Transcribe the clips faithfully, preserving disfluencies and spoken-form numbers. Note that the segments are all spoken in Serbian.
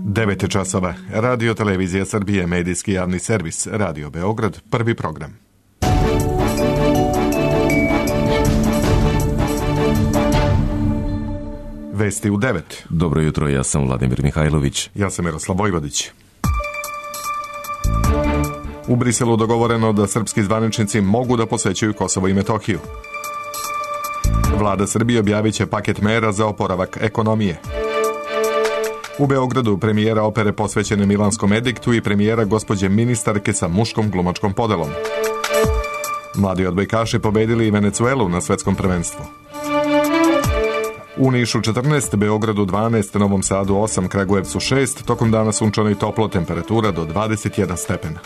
devet časova. Radio Televizija Srbije, medijski javni servis, Radio Beograd, prvi program. Vesti u devet. Dobro jutro, ja sam Vladimir Mihajlović. Ja sam Miroslav Vojvodić. U Briselu dogovoreno da srpski zvaničnici mogu da posećuju Kosovo i Metohiju. Vlada Srbije objavit će paket mera za oporavak ekonomije. U Beogradu premijera opere posvećene Milanskom ediktu i premijera gospođe ministarke sa muškom glumačkom podelom. Mladi odbojkaši pobedili i Venecuelu na svetskom prvenstvu. U Nišu četrnaest, Beogradu dvanaest, Novom Sadu osam, Kragujevcu šest, tokom dana sunčano i toplo, temperatura do dvadeset jedan stepena.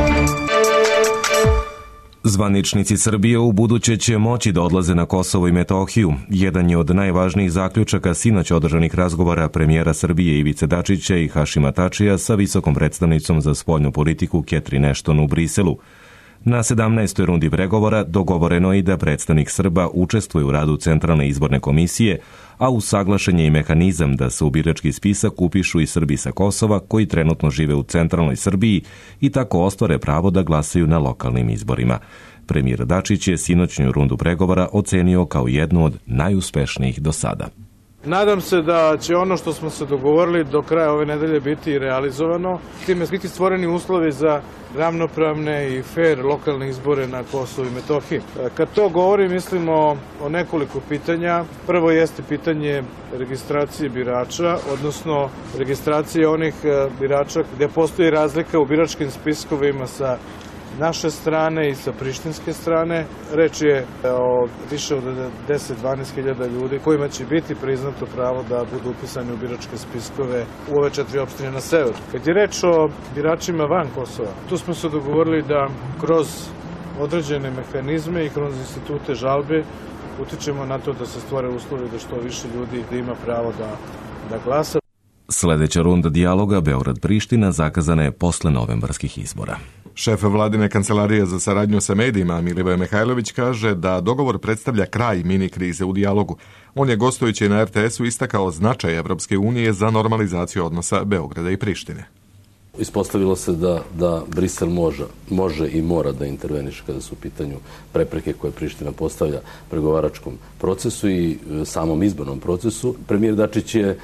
Zvaničnici Srbije u buduće će moći da odlaze na Kosovo i Metohiju. Jedan je od najvažnijih zaključaka sinoć održanih razgovora premijera Srbije Ivice Dačića i Hašima Tačija sa visokom predstavnicom za spoljnu politiku Catherine Ashton u Briselu. Na sedamnaestoj rundi pregovora dogovoreno je i da predstavnik Srba učestvuje u radu Centralne izborne komisije, a usaglašen je i mehanizam da se u birački spisak upišu i Srbi sa Kosova koji trenutno žive u centralnoj Srbiji i tako ostvare pravo da glasaju na lokalnim izborima. Premijer Dačić je sinoćnju rundu pregovora ocenio kao jednu od najuspešnijih do sada. Nadam se da će ono što smo se dogovorili do kraja ove nedelje biti realizovano. Time biti stvoreni uslovi za ravnopravne i fair lokalne izbore na Kosovu i Metohiji. Kad to govorim, mislimo o nekoliko pitanja. Prvo jeste pitanje registracije birača, odnosno registracije onih birača gde postoji razlika u biračkim spiskovima sa naše strane i sa prištinske strane. Reč je o više od deset do dvanaest hiljada ljudi kojima će biti priznato pravo da budu upisani u biračke spiskove u ove četiri opštine na severu. Kad je reč o biračima van Kosova, tu smo se dogovorili da kroz određene mehanizme i kroz institute žalbe utičemo na to da se stvore uslovi da što više ljudi da ima pravo da, da glasa. Sledeća runda dijaloga Beograd-Priština zakazana je posle novembarskih izbora. Šef vladine kancelarije za saradnju sa medijima Milivoje Mihajlović kaže da dogovor predstavlja kraj mini krize u dijalogu. On je gostujući na er te esu istakao značaj Evropske unije za normalizaciju odnosa Beograda i Prištine. Ispostavilo se da, da Brisel može, može i mora da interveniše kada su u pitanju prepreke koje Priština postavlja pregovaračkom procesu i samom izbornom procesu. Premijer Dačić je e,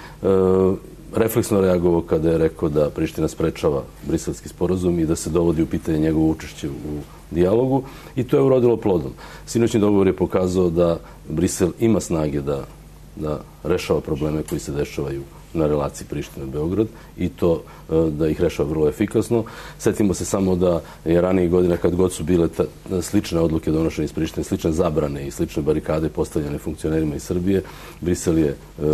refleksno reagovao kada je rekao da Priština sprečava briselski sporazum i da se dovodi u pitanje njegovo učešće u dijalogu i to je urodilo plodom. Sinoćni dogovor je pokazao da Brisel ima snage da, da rešava probleme koji se dešavaju na relaciji Priština-Beograd i to da ih rešava vrlo efikasno. Setimo se samo da je ranije godine kad god su bile ta, slične odluke donošene iz Prištine, slične zabrane i slične barikade postavljene funkcionerima iz Srbije, Brisel je, e,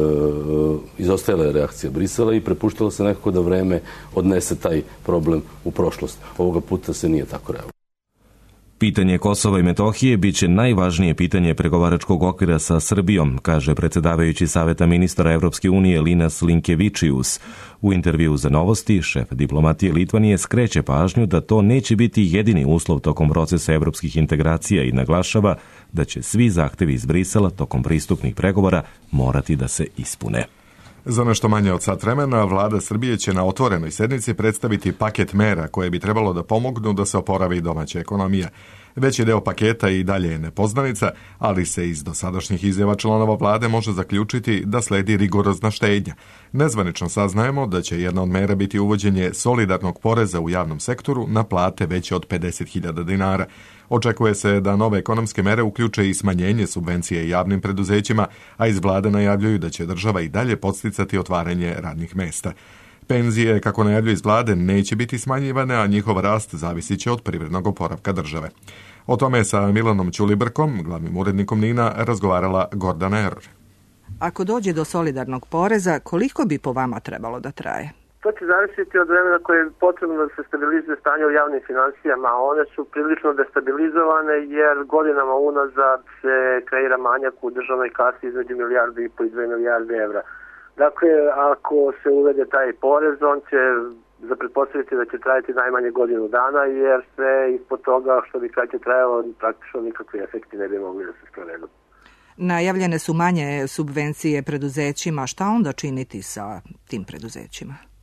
izostajala je reakcija Brisela i prepuštalo se nekako da vreme odnese taj problem u prošlost. Ovoga puta se nije tako reagovalo. Pitanje Kosova i Metohije biće najvažnije pitanje pregovaračkog okvira sa Srbijom, kaže predsjedavajući Saveta ministara Evropske unije Linas Linkevičius. U intervju za Novosti, šef diplomatije Litvanije skreće pažnju da to neće biti jedini uslov tokom procesa evropskih integracija i naglašava da će svi zahtevi iz Brisela tokom pristupnih pregovora morati da se ispune. Za nešto manje od sat vremena vlada Srbije će na otvorenoj sednici predstaviti paket mera koje bi trebalo da pomognu da se oporavi domaća ekonomija. Veći deo paketa i dalje je nepoznanica, ali se iz dosadašnjih izjava članova vlade može zaključiti da sledi rigorozna štednja. Nezvanično saznajemo da će jedna od mera biti uvođenje solidarnog poreza u javnom sektoru na plate veće od pedeset hiljada dinara. Očekuje se da nove ekonomske mere uključe i smanjenje subvencije javnim preduzećima, a iz vlade najavljuju da će država i dalje podsticati otvaranje radnih mesta. Penzije, kako najavljuju iz vlade, neće biti smanjivane, a njihov rast zavisit će od privrednog oporavka države. O tome je sa Milanom Ćulibrkom, glavnim urednikom NIN-a, razgovarala Gordana Eror. Ako dođe do solidarnog poreza, koliko bi po vama trebalo da traje? To će zavisiti od vremena koje je potrebno da se stabilizuje stanje u javnim finansijama. One su prilično destabilizovane jer godinama unazad se kreira manjak u državnoj kasi između milijardu i po i dve milijarde evra. Dakle, ako se uvede taj porez, on će za pretpostaviti da će trajati najmanje godinu dana, jer sve ispod toga što bi kraće trajalo, praktično nikakvi efekti ne bi mogli da se sprovedu. Najavljene su manje subvencije preduzećima. Šta onda činiti sa tim preduzećima?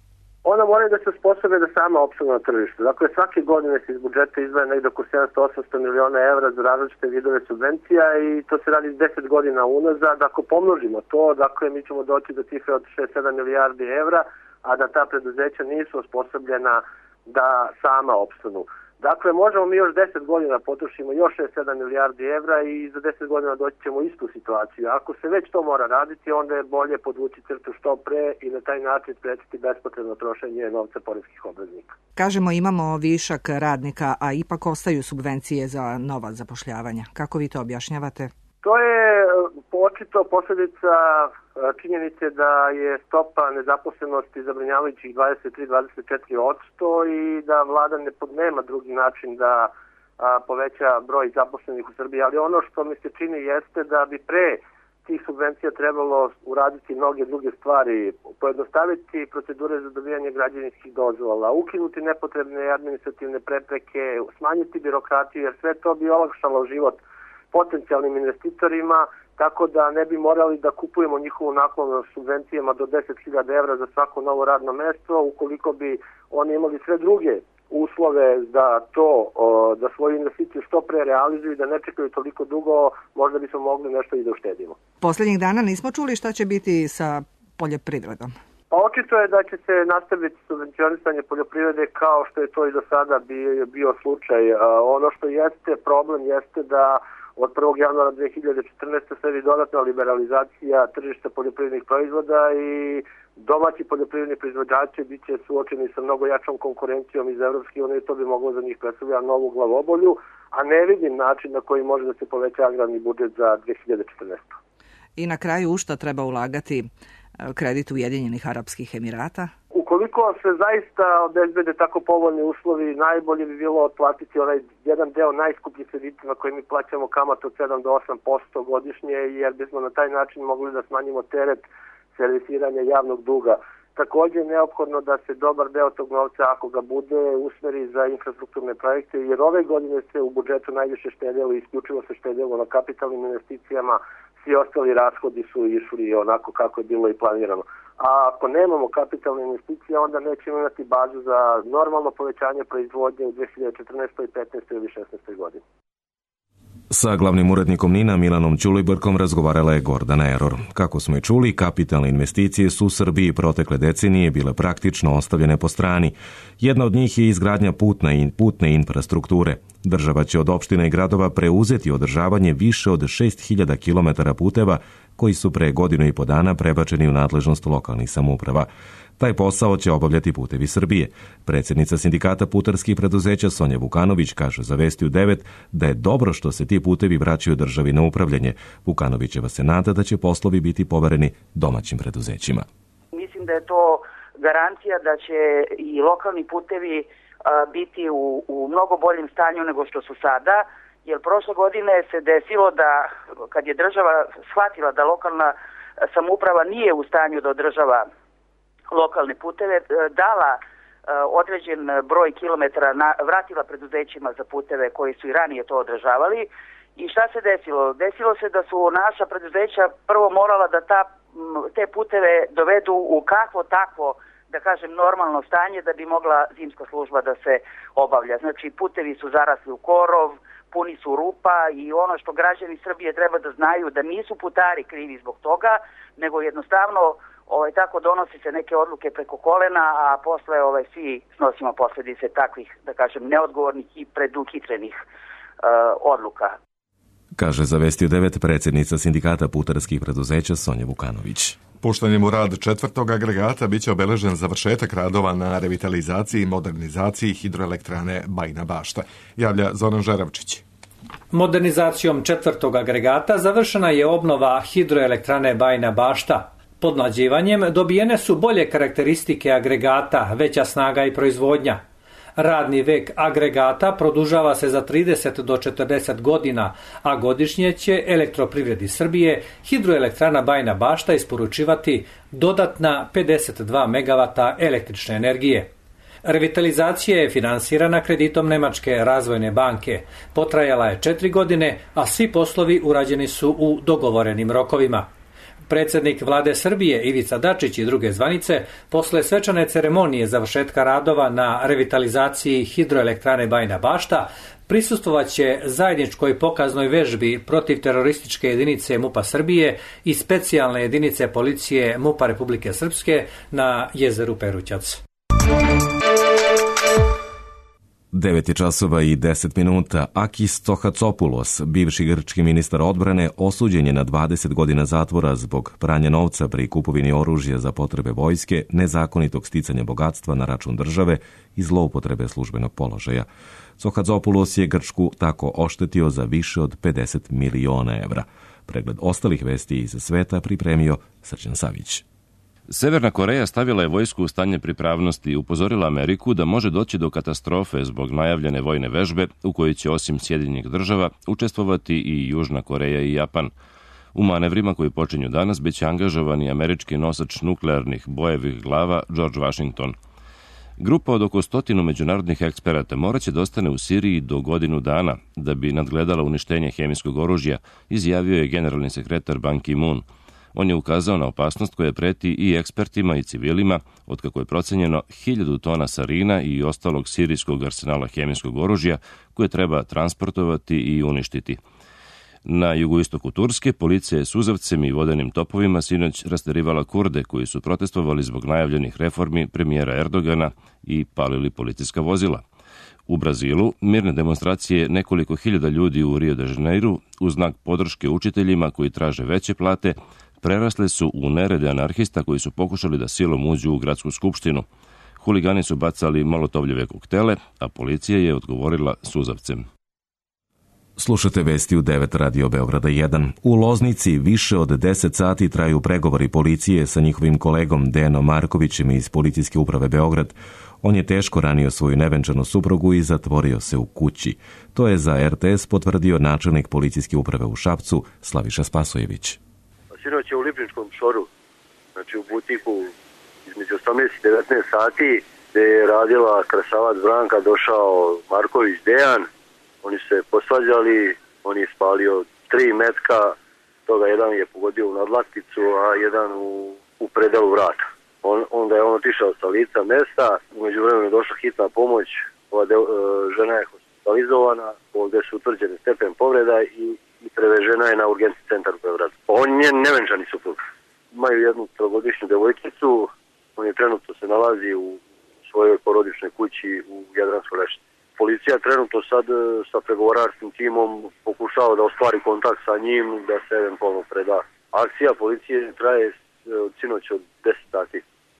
Ona moraju da se osposobe da sama opstanu na tržištu. Dakle, svake godine se iz budžeta izdvaja negdje oko sedamsto do osamsto miliona evra za različite vidove subvencija i to se radi deset godina unazad. Ako pomnožimo to, dakle, mi ćemo doći do cifre od šest do sedam milijardi evra, a da ta preduzeća nisu osposobljena da sama opstanu. Dakle, možemo mi još deset godina potrošimo još šest do sedam milijardi evra i za deset godina doći ćemo u istu situaciju. Ako se već to mora raditi, onda je bolje podvući crtu što pre i na taj način sprečiti bespotrebno trošenje novca poreskih obveznika. Kažemo imamo višak radnika, a ipak ostaju subvencije za nova zapošljavanja. Kako vi to objašnjavate? To je očito posljedica činjenice da je stopa nezaposlenosti zabrinjavajućih dvadeset tri do dvadeset četiri posto i da vlada ne nema drugi način da a, poveća broj zaposlenih u Srbiji. Ali ono što mi se čini jeste da bi pre tih subvencija trebalo uraditi mnoge druge stvari, pojednostaviti procedure za dobijanje građevinskih dozvola, ukinuti nepotrebne administrativne prepreke, smanjiti birokratiju, jer sve to bi olakšalo život potencijalnim investitorima, tako da ne bi morali da kupujemo njihovu naknadu subvencijama do deset hiljada evra za svako novo radno mesto, ukoliko bi oni imali sve druge uslove da to, da svoju investiciju što pre realizuju i da ne čekaju toliko dugo, možda bismo mogli nešto i da uštedimo. Posljednjih dana nismo čuli šta će biti sa poljoprivredom. Pa očito je da će se nastaviti subvencionisanje poljoprivrede kao što je to i do sada bio, bio slučaj. Ono što jeste problem jeste da od prvog januara dve hiljade četrnaeste. sledi dodatna liberalizacija tržišta poljoprivrednih proizvoda i domaći poljoprivredni proizvođači bit će suočeni sa mnogo jačom konkurencijom iz Evropske unije i to bi moglo za njih predstavljati novu glavobolju, a ne vidim način na koji može da se poveća agrarni budžet za dve hiljade četrnaestu. I na kraju u šta treba ulagati kredit Ujedinjenih Arapskih Emirata? Ukoliko se zaista obezbede tako povoljni uslovi, najbolje bi bilo otplatiti onaj jedan deo najskupljih kredita na koji mi plaćamo kamatu od sedam do osam posto godišnje, jer bismo na taj način mogli da smanjimo teret servisiranja javnog duga. Također je neophodno da se dobar deo tog novca, ako ga bude, usmeri za infrastrukturne projekte, jer ove godine se u budžetu najviše štedjelo i isključivo se štedjelo na kapitalnim investicijama, svi ostali rashodi su išli onako kako je bilo i planirano. A ako nemamo kapitalne investicije, onda nećemo imati bazu za normalno povećanje proizvodnje u dve hiljade četrnaestoj, petnaestoj ili šesnaestoj godini. Sa glavnim urednikom NIN-a Milanom Ćulibrkom razgovarala je Gordana Error. Kako smo i čuli, kapitalne investicije su u Srbiji protekle decenije bile praktično ostavljene po strani. Jedna od njih je izgradnja putne i putne infrastrukture. Država će od opština i gradova preuzeti održavanje više od šest hiljada kilometara puteva koji su pre godinu i po dana prebačeni u nadležnost lokalnih samouprava. Taj posao će obavljati Putevi Srbije. Predsjednica sindikata putarskih preduzeća Sonja Vukanović kaže za Vesti u devet da je dobro što se ti putevi vraćaju državi na upravljanje. Vukanovićeva se nada da će poslovi biti povereni domaćim preduzećima. Mislim da je to garancija da će i lokalni putevi a, biti u, u mnogo boljem stanju nego što su sada, jer prošle godine se desilo da kad je država shvatila da lokalna samouprava nije u stanju da održava lokalne puteve, dala određen broj kilometara, vratila preduzećima za puteve koji su i ranije to održavali. I šta se desilo? Desilo se da su naša preduzeća prvo morala da ta, te puteve dovedu u kakvo takvo, da kažem, normalno stanje da bi mogla zimska služba da se obavlja. Znači, putevi su zarasli u korov, puni su rupa i ono što građani Srbije treba da znaju da nisu putari krivi zbog toga, nego jednostavno ovaj, tako donosi se neke odluke preko kolena, a posle ovaj, svi snosimo posljedice takvih, da kažem, neodgovornih i preduhitrenih uh, odluka. Kaže za Vesti u devet predsjednica sindikata putarskih preduzeća Sonja Vukanović. Puštanjem u rad četvrtog agregata biće obeležen završetak radova na revitalizaciji i modernizaciji hidroelektrane Bajina Bašta, javlja Zoran Žeravčić. Modernizacijom četvrtog agregata završena je obnova hidroelektrane Bajina Bašta. Podmlađivanjem dobijene su bolje karakteristike agregata, veća snaga i proizvodnja. Radni vek agregata produžava se za trideset do četrdeset godina, a godišnje će Elektroprivredi Srbije hidroelektrana Bajina Bašta isporučivati dodatna pedeset dva megavata električne energije. Revitalizacija je finansirana kreditom Nemačke razvojne banke. Potrajala je četiri godine, a svi poslovi urađeni su u dogovorenim rokovima. Predsjednik vlade Srbije Ivica Dačić i druge zvanice posle svečane ceremonije završetka radova na revitalizaciji hidroelektrane Bajina Bašta prisustvovat će zajedničkoj pokaznoj vežbi protiv terorističke jedinice MUP-a Srbije i specijalne jedinice policije MUP-a Republike Srpske na jezeru Perućac. devet je časova i deset minuta. Akis Tohacopoulos, bivši grčki ministar odbrane, osuđen je na dvadeset godina zatvora zbog pranja novca pri kupovini oružja za potrebe vojske, nezakonitog sticanja bogatstva na račun države i zloupotrebe službenog položaja. Tohacopoulos je Grčku tako oštetio za više od pedeset miliona evra. Pregled ostalih vesti iz sveta pripremio Srđan Savić. Severna Koreja stavila je vojsku u stanje pripravnosti i upozorila Ameriku da može doći do katastrofe zbog najavljene vojne vežbe u kojoj će osim Sjedinjenih država učestvovati i Južna Koreja i Japan. U manevrima koji počinju danas biće angažovani američki nosač nuklearnih bojevih glava George Washington. Grupa od oko stotinu međunarodnih eksperata morat će da ostane u Siriji do godinu dana da bi nadgledala uništenje hemijskog oružja, izjavio je generalni sekretar Ban Ki-moon. On je ukazao na opasnost koja preti i ekspertima i civilima, otkako je procenjeno hiljadu tona sarina i ostalog sirijskog arsenala hemijskog oružja koje treba transportovati i uništiti. Na jugoistoku Turske policija je suzavcem i vodenim topovima sinoć rasterivala Kurde koji su protestovali zbog najavljenih reformi premijera Erdogana i palili policijska vozila. U Brazilu mirne demonstracije nekoliko hiljada ljudi u Rio de Janeiru u znak podrške učiteljima koji traže veće plate prerasle su u nerede anarhista koji su pokušali da silom uđu u gradsku skupštinu. Huligani su bacali molotovljeve koktele, a policija je odgovorila suzavcem. Slušate vesti u devet Radio Beograda jedan. U Loznici više od deset sati traju pregovori policije sa njihovim kolegom Dejanom Markovićem iz Policijske uprave Beograd. On je teško ranio svoju nevenčanu suprugu i zatvorio se u kući. To je za er te es potvrdio načelnik Policijske uprave u Šapcu Slaviša Spasojević. Sinoć je u Lipničkom šoru, znači u butiku između osamnaest i devetnaest sati, gde je radila krasavac Branka, došao Marković Dejan. Oni se posvađali, on je spalio tri metka, toga jedan je pogodio u nadlakticu, a jedan u, u predalu vrata. On, onda je on otišao sa lica mesta, umeđu vremenu je došla hitna pomoć, ova de, žena je hospitalizovana, ovdje su utvrđene stepen povreda i i prevežena je na urgentni centar u Beogradu. On je nevenčani suprug. Imaju jednu trogodišnju devojčicu, on je trenutno se nalazi u svojoj porodičnoj kući u Jadranskoj Lešnici. Policija trenutno sad sa pregovaračkim timom pokušava da ostvari kontakt sa njim, da se eventualno preda. Akcija policije traje od sinoć od deset sati.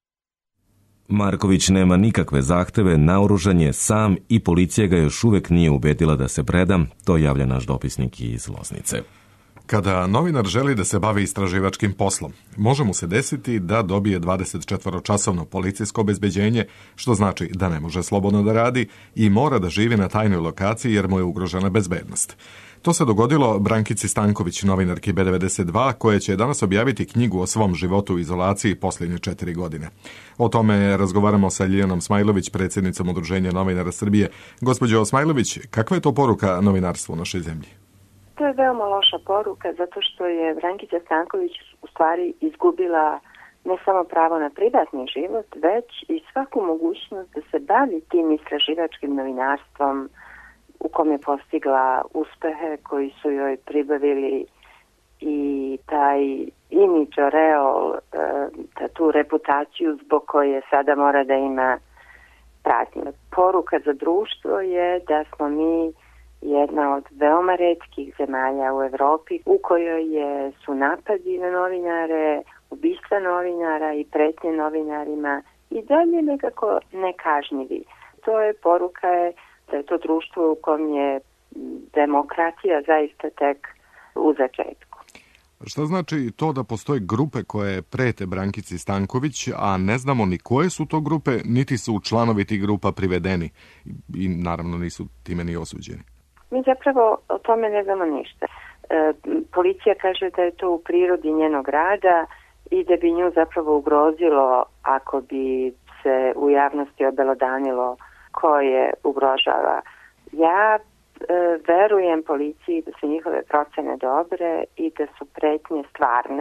Marković nema nikakve zahteve, naoružan je sam i policija ga još uvek nije ubedila da se preda, to javlja naš dopisnik iz Loznice. Kada novinar želi da se bavi istraživačkim poslom, može mu se desiti da dobije dvadesetčetvoročasovno policijsko obezbeđenje, što znači da ne može slobodno da radi i mora da živi na tajnoj lokaciji jer mu je ugrožena bezbednost. To se dogodilo Brankici Stanković, novinarki be devedeset dva, koja će danas objaviti knjigu o svom životu u izolaciji posljednje četiri godine. O tome razgovaramo sa Ljiljana Smajlović, predsjednicom Udruženja novinara Srbije. Gospođo Smajlović, kakva je to poruka novinarstvu u našoj zemlji? To je veoma loša poruka, zato što je Brankica Stanković u stvari izgubila ne samo pravo na privatni život, već i svaku mogućnost da se bavi tim istraživačkim novinarstvom u kom je postigla uspehe koji su joj pribavili i taj imidž, reol, tu reputaciju zbog koje sada mora da ima pratnju. Poruka za društvo je da smo mi jedna od veoma retkih zemalja u Evropi u kojoj je, su napadi na novinare, ubistva novinara i pretnje novinarima i dalje nekako nekažnjivi. To je poruka je da je to društvo u kom je demokratija zaista tek u začetku. Šta znači to da postoje grupe koje prete Brankici Stanković, a ne znamo ni koje su to grupe, niti su članovi tih grupa privedeni i naravno nisu time ni osuđeni? Mi zapravo o tome ne znamo ništa. E, policija kaže da je to u prirodi njenog rada i da bi nju zapravo ugrozilo ako bi se u javnosti obelodanilo ko je ugrožava. Ja e, verujem policiji da su njihove procene dobre i da su pretnje stvarne,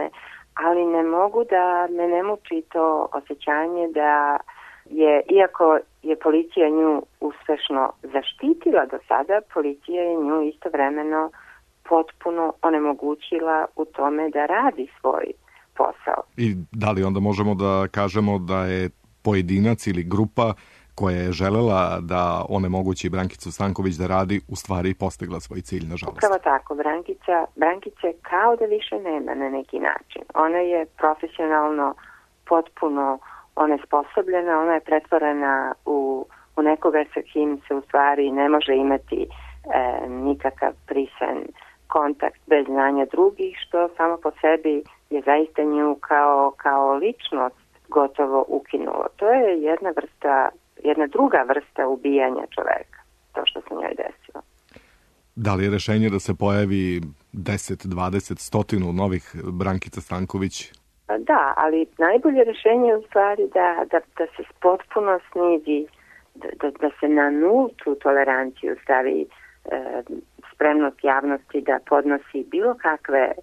ali ne mogu da me ne muči to osjećanje da je, iako je policija nju uspešno zaštitila do sada, policija je nju istovremeno potpuno onemogućila u tome da radi svoj posao. I da li onda možemo da kažemo da je pojedinac ili grupa koja je želela da onemogući Brankicu Stanković da radi, u stvari postigla svoj cilj, nažalost? Upravo tako. Brankica, Brankice kao da više nema na neki način. Ona je profesionalno potpuno onesposobljena, ona je pretvorena u, u nekoga sa kim se u stvari ne može imati e, nikakav prisan kontakt bez znanja drugih, što samo po sebi je zaista nju kao, kao ličnost gotovo ukinulo. To je jedna vrsta, jedna druga vrsta ubijanja čoveka, to što se njoj desilo. Da li je rešenje da se pojavi deset, dvadeset, stotinu novih Brankica Stanković? Da, ali najbolje rešenje je u stvari da, da, da se potpuno snizi, da, da se na nultu toleranciju stavi e, spremnost javnosti da podnosi bilo kakve e,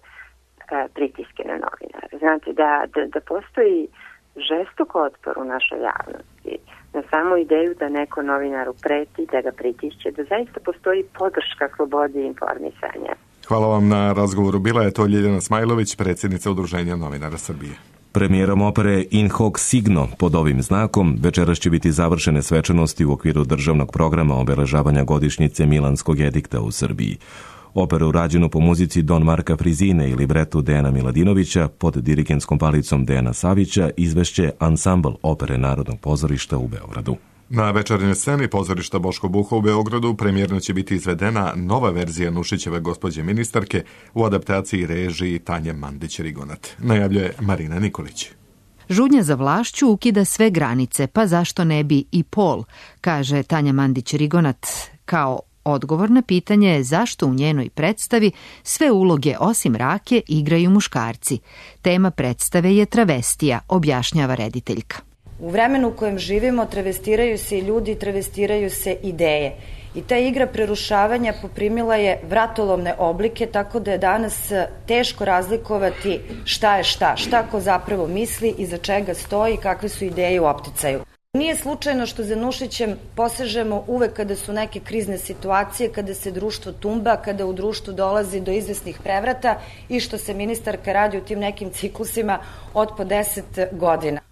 pritiske na novinare. Znate, da, da, da postoji žestok otpor u našoj javnosti na samu ideju da neko novinaru preti, da ga pritišće, da zaista postoji podrška slobodi informisanja. Hvala vam na razgovoru. Bila je to Ljiljana Smajlović, predsjednica Udruženja novinara Srbije. Premijerom opere In Hoc Signo pod ovim znakom večeras će biti završene svečanosti u okviru državnog programa obeležavanja godišnjice Milanskog edikta u Srbiji. Operu rađenu po muzici Don Marka Frizine i libretu Dejana Miladinovića pod dirigenskom palicom Dejana Savića izvešće Ansambl opere Narodnog pozorišta u Beogradu. Na večernjoj sceni pozorišta Boško Buha u Beogradu premijerno će biti izvedena nova verzija Nušićeve Gospođe ministarke u adaptaciji režiji Tanje Mandić-Rigonat. Najavljuje Marina Nikolić. Žudnja za vlašću ukida sve granice, pa zašto ne bi i pol, kaže Tanja Mandić-Rigonat, kao odgovor na pitanje zašto u njenoj predstavi sve uloge osim Rake igraju muškarci. Tema predstave je travestija, objašnjava rediteljka. U vremenu u kojem živimo travestiraju se i ljudi, travestiraju se ideje. I ta igra prerušavanja poprimila je vratolomne oblike, tako da je danas teško razlikovati šta je šta, šta ko zapravo misli, iza čega stoji, kakve su ideje u opticaju. Nije slučajno što za Nušićem posežemo uvek kada su neke krizne situacije, kada se društvo tumba, kada u društvu dolazi do izvesnih prevrata i što se ministarka radi u tim nekim ciklusima od po deset godina.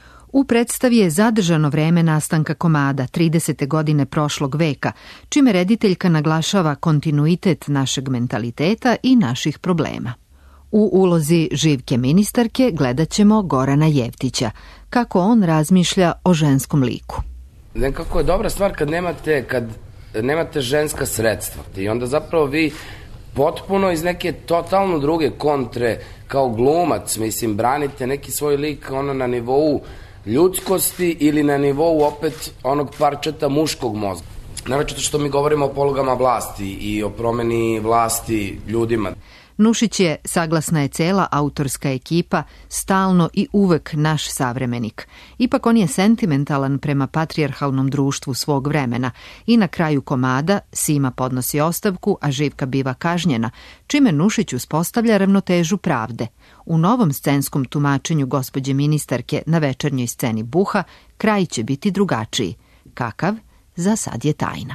U predstavi je zadržano vreme nastanka komada tridesete godine prošlog veka, čime rediteljka naglašava kontinuitet našeg mentaliteta i naših problema. U ulozi Živke ministarke gledat ćemo Gorana Jevtića, kako on razmišlja o ženskom liku. Nekako je dobra stvar kad nemate, kad nemate ženska sredstva i onda zapravo vi potpuno iz neke totalno druge kontre kao glumac, mislim, branite neki svoj lik ono na nivou ljudskosti ili na nivou opet onog parčeta muškog mozga. Naročito što mi govorimo o polugama vlasti i o promeni vlasti ljudima. Nušić je, saglasna je cela autorska ekipa, stalno i uvek naš savremenik. Ipak on je sentimentalan prema patrijarhalnom društvu svog vremena i na kraju komada Sima podnosi ostavku, a Živka biva kažnjena, čime Nušić uspostavlja ravnotežu pravde. U novom scenskom tumačenju Gospođe ministarke na večernjoj sceni Buha kraj će biti drugačiji. Kakav? Za sad je tajna.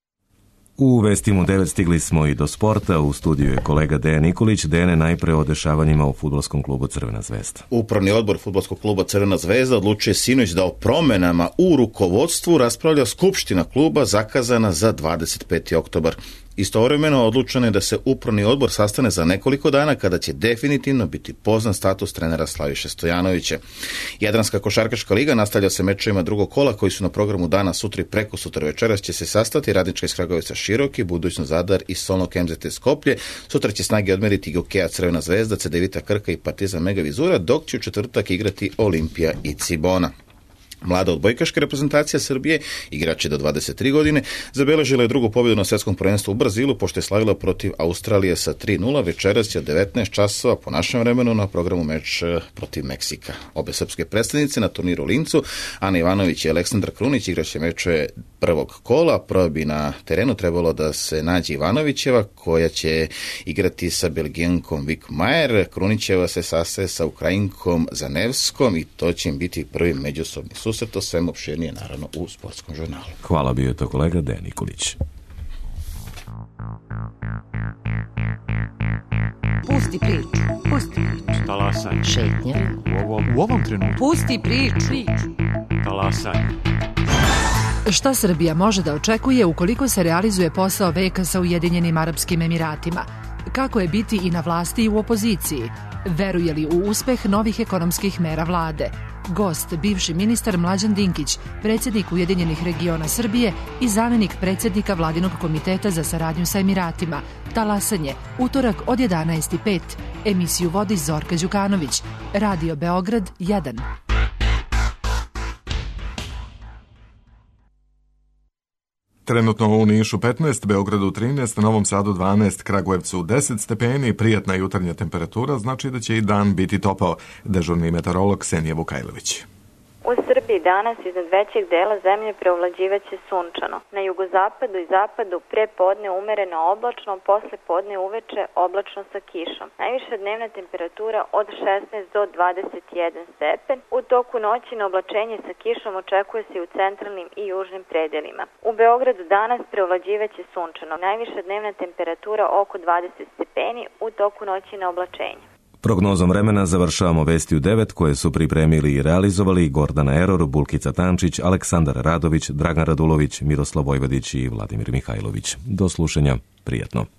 U Vestima u devet stigli smo i do sporta. U studiju je kolega Dejan Nikolić. Dejane, najpre o dešavanjima u fudbalskom klubu Crvena zvezda. Upravni odbor fudbalskog kluba Crvena zvezda odlučuje sinoć da o promenama u rukovodstvu raspravlja skupština kluba zakazana za dvadeset peti oktobar. Istovremeno odlučeno je da se upravni odbor sastane za nekoliko dana kada će definitivno biti poznat status trenera Slaviše Stojanovića. Jadranska košarkaška liga nastavlja se mečevima drugog kola koji su na programu dana sutra i preko sutra. Večeras će se sastati Radnička iz Kragujevaca Široki, Budućnost Zadar i Solnog M Z T Skoplje. Sutra će snage odmeriti Gokeja Crvena zvezda, Cedevita Krka i Partizan Mega Vizura, dok će u četvrtak igrati Olimpija i Cibona. Mlada odbojkaška reprezentacija Srbije, igrače do dvadeset tri godine, zabeležila je drugu pobjedu na svjetskom prvenstvu u Brazilu, pošto je slavila protiv Australije sa tri nula. Večeras je devetnaest časova po našem vremenu na programu meč protiv Meksika. Obe srpske predstavnice na turniru u Lincu, Ana Ivanović i Aleksandar Krunić, igraće meče prvog kola. Prvo bi na terenu trebalo da se nađe Ivanovićeva, koja će igrati sa Belgijankom Vik Majer. Krunićeva se sastaje sa Ukrajinkom Zanevskom i to će im biti prvi međusobni susret. To svem opširnije naravno u Sportskom žurnalu. Hvala, bio je to kolega Dejan Nikolić. Pusti priču, pusti priču. Talasanje. Šetnje. U ovom, u ovom trenutku. Pusti priču. Talasanje. Šta Srbija može da očekuje ukoliko se realizuje posao veka sa Ujedinjenim Arapskim Emiratima? Kako je biti i na vlasti i u opoziciji? Veruje li u uspeh novih ekonomskih mera vlade? Gost, bivši ministar Mlađan Dinkić, predsjednik Ujedinjenih regiona Srbije i zamjenik predsjednika Vladinog komiteta za saradnju sa Emiratima. Talasanje, utorak od jedanaest i pet. Emisiju vodi Zorka Đukanović. Radio Beograd jedan. Trenutno u Nišu petnaest, Beogradu trinaest, Novom Sadu dvanaest, Kragujevcu deset stepeni, prijatna jutarnja temperatura, znači da će i dan biti topao. Dežurni meteorolog Ksenija Vukajlović. U Srbiji danas iznad većeg dela zemlje preovlađivaće sunčano. Na jugozapadu i zapadu pre podne umereno oblačno, posle podne uveče oblačno sa kišom. Najviša dnevna temperatura od šesnaest do dvadeset jedan stepen. U toku noći na oblačenje sa kišom očekuje se u centralnim i južnim predelima. U Beogradu danas preovlađivaće sunčano. Najviša dnevna temperatura oko dvadeset stepeni, u toku noći na oblačenje. Prognozom vremena završavamo vesti u devet koje su pripremili i realizovali Gordana Eror, Bulkica Tančić, Aleksandar Radović, Dragan Radulović, Miroslav Vojvodić i Vladimir Mihajlović. Do slušanja, prijatno.